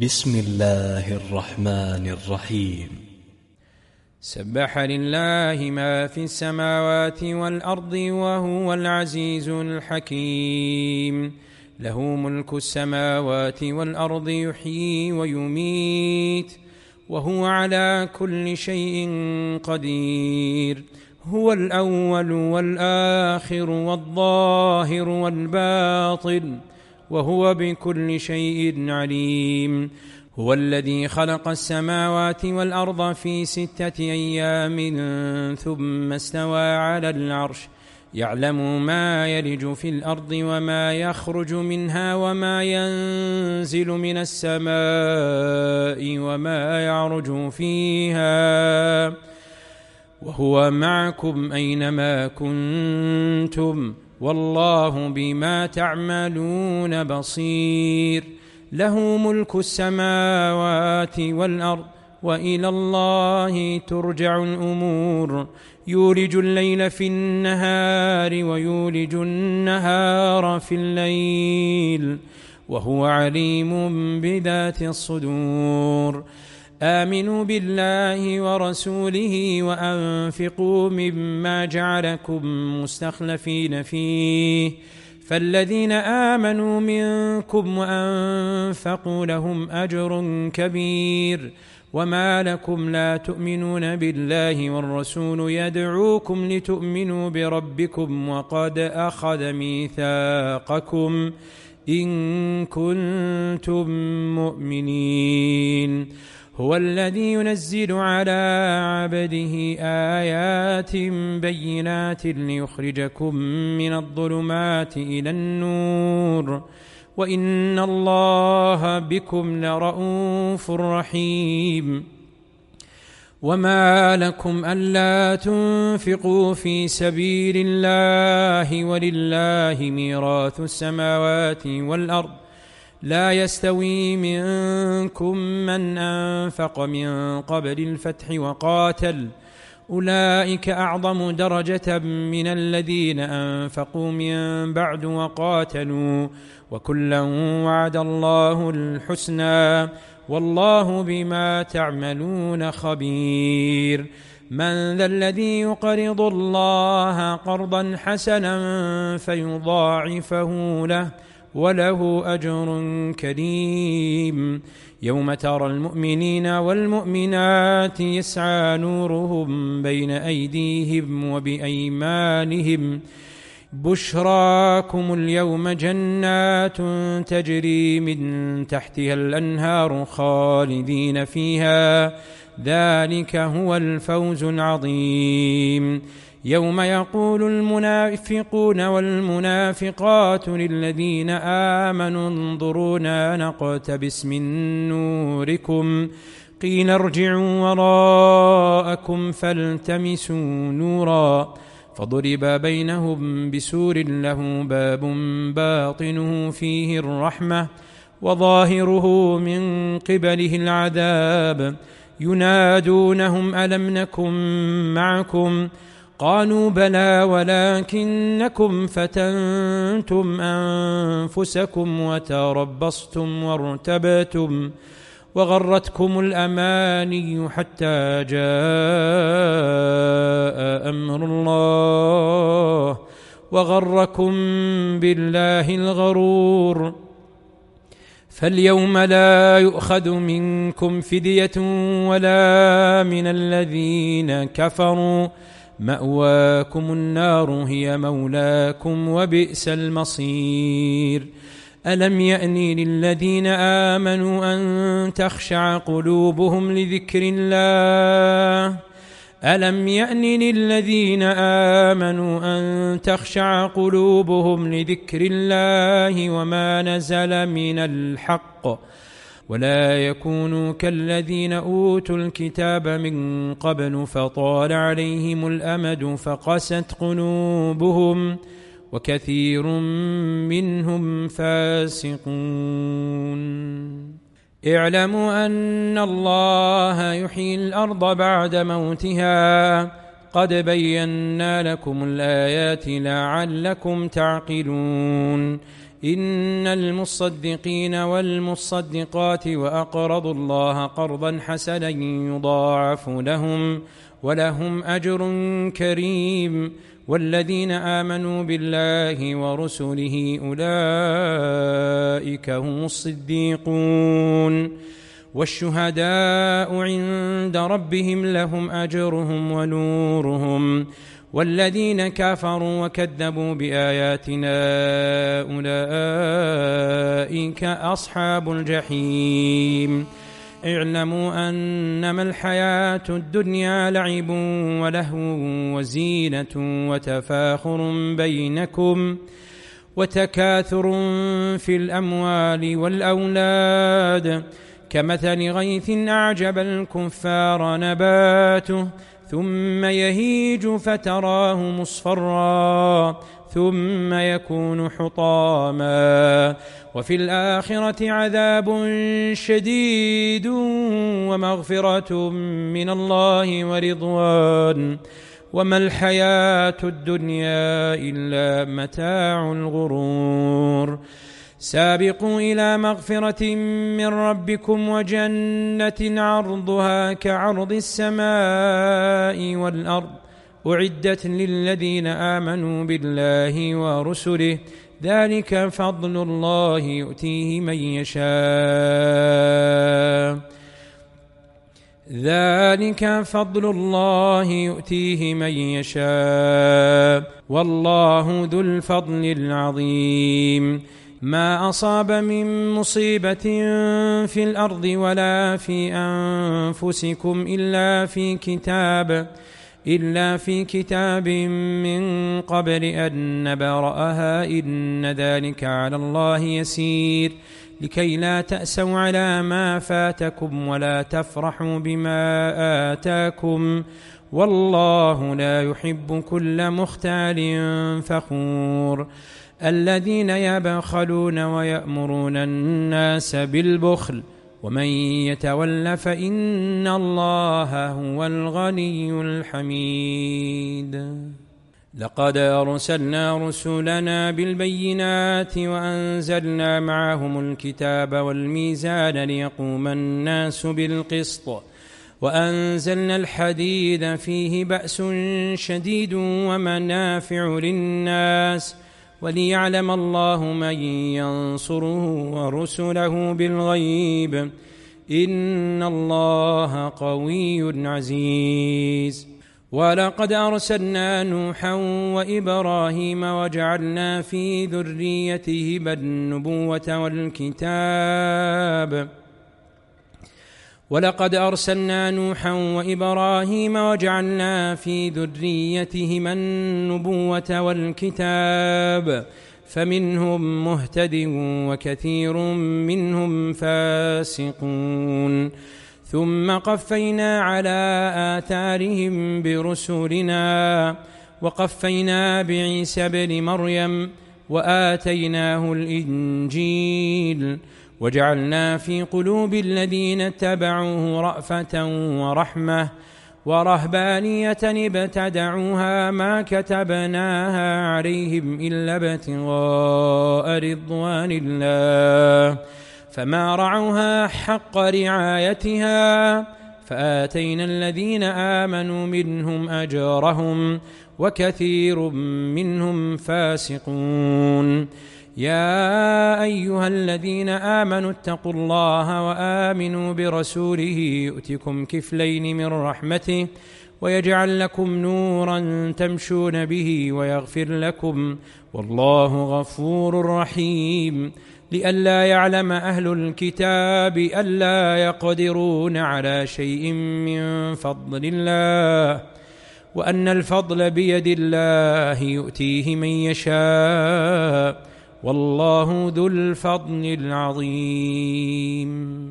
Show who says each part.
Speaker 1: بسم الله الرحمن الرحيم.
Speaker 2: سبح لله ما في السماوات والأرض وهو العزيز الحكيم. له ملك السماوات والأرض يحيي ويميت وهو على كل شيء قدير. هو الأول والآخر والظاهر والباطن وهو بكل شيء عليم. هو الذي خلق السماوات والأرض في 6 أيام ثم استوى على العرش يعلم ما يلج في الأرض وما يخرج منها وما ينزل من السماء وما يعرج فيها وهو معكم أينما كنتم والله بما تعملون بصير. له ملك السماوات والأرض وإلى الله ترجع الأمور. يولج الليل في النهار ويولج النهار في الليل وهو عليم بذات الصدور. آمنوا بالله ورسوله وأنفقوا مما جعلكم مستخلفين فيه فالذين آمنوا منكم وأنفقوا لهم أجر كبير. وما لكم لا تؤمنون بالله والرسول يدعوكم لتؤمنوا بربكم وقد أخذ ميثاقكم إن كنتم مؤمنين. هو الذي ينزل على عبده آيات بينات ليخرجكم من الظلمات إلى النور وإن الله بكم لرءوف رحيم. وما لكم ألا تنفقوا في سبيل الله ولله ميراث السماوات والأرض لا يستوي منكم من أنفق من قبل الفتح وقاتل أولئك أعظم درجة من الذين أنفقوا من بعد وقاتلوا وكلا وعد الله الحسنى والله بما تعملون خبير. من ذا الذي يقرض الله قرضا حسنا فيضاعفه له وله أجر كريم. يوم ترى المؤمنين والمؤمنات يسعى نورهم بين أيديهم وبأيمانهم بشراكم اليوم جنات تجري من تحتها الأنهار خالدين فيها ذلك هو الفوز العظيم. يوم يقول المنافقون والمنافقات للذين آمنوا انظرونا نقتبس من نوركم قيل ارجعوا وراءكم فالتمسوا نورا فضرب بينهم بسور له باب باطنه فيه الرحمة وظاهره من قبله العذاب. ينادونهم ألم نكن معكم قالوا بلى ولكنكم فتنتم أنفسكم وتربصتم وارتبتم وغرتكم الأماني حتى جاء أمر الله وغركم بالله الغرور. فاليوم لا يؤخذ منكم فدية ولا من الذين كفروا مأواكم النار هي مولاكم وبئس المصير. ألم يأن للذين آمنوا أن تخشع قلوبهم لذكر الله ألم يأن للذين آمنوا أن تخشع قلوبهم لذكر الله وما نزل من الحق ولا يكونوا كالذين أوتوا الكتاب من قبل فطال عليهم الأمد فقست قلوبهم وكثير منهم فاسقون. اعلموا أن الله يحيي الأرض بعد موتها قد بينا لكم الآيات لعلكم تعقلون. إن المصدقين والمصدقات وأقرضوا الله قرضا حسنا يضاعف لهم ولهم أجر كريم والذين آمنوا بالله ورسله أولئك هم الصديقون والشهداء عند ربهم لهم أجرهم ونورهم والذين كفروا وكذبوا بآياتنا أولئك أصحاب الجحيم اعلموا أنما الحياة الدنيا لعب ولهو وزينة وتفاخر بينكم وتكاثر في الأموال والأولاد كمثل غيث أعجب الكفار نباته ثم يهيج فتراه مصفرا ثم يكون حطاما وفي الآخرة عذاب شديد ومغفرة من الله ورضوان وما الحياة الدنيا إلا متاع الغرور سابقوا إلى مغفرة من ربكم وجنة عرضها كعرض السماء والأرض أعدت للذين آمنوا بالله ورسله ذلك فضل الله يؤتيه من يشاء ذلك فضل الله يؤتيه من يشاء والله ذو الفضل العظيم ما أصاب من مصيبة في الأرض ولا في أنفسكم إلا في كتاب من قبل أن نبرأها إن ذلك على الله يسير لكي لا تأسوا على ما فاتكم ولا تفرحوا بما آتاكم والله لا يحب كل مختال فخور الذين يبخلون ويأمرون الناس بالبخل ومن يتول فإن الله هو الغني الحميد لقد أرسلنا رسلنا بالبينات وأنزلنا معهم الكتاب والميزان ليقوم الناس بالقسط وأنزلنا الحديد فيه بأس شديد ومنافع للناس وليعلم الله من ينصره ورسله بالغيب إن الله قوي عزيز ولقد أرسلنا نوحا وإبراهيم وجعلنا في ذريتهما النبوة والكتاب ولقد أرسلنا نوحا وإبراهيم وجعلنا في ذريتهما النبوة والكتاب فمنهم مهتد وكثير منهم فاسقون ثم قفينا على آثارهم برسلنا وقفينا بعيسى ابن مريم وآتيناه الإنجيل وجعلنا في قلوب الذين اتبعوه رأفة ورحمة ورهبانية ابتدعوها ما كتبناها عليهم إلا ابتغاء رضوان الله فما رعوها حق رعايتها فآتينا الذين آمنوا منهم أجرهم وكثير منهم فاسقون يا أيها الذين آمنوا اتقوا الله وآمنوا برسوله يؤتكم كفلين من رحمته ويجعل لكم نورا تمشون به ويغفر لكم والله غفور رحيم لئلا يعلم أهل الكتاب ألا يقدرون على شيء من فضل الله وأن الفضل بيد الله يؤتيه من يشاء والله ذو الفضل العظيم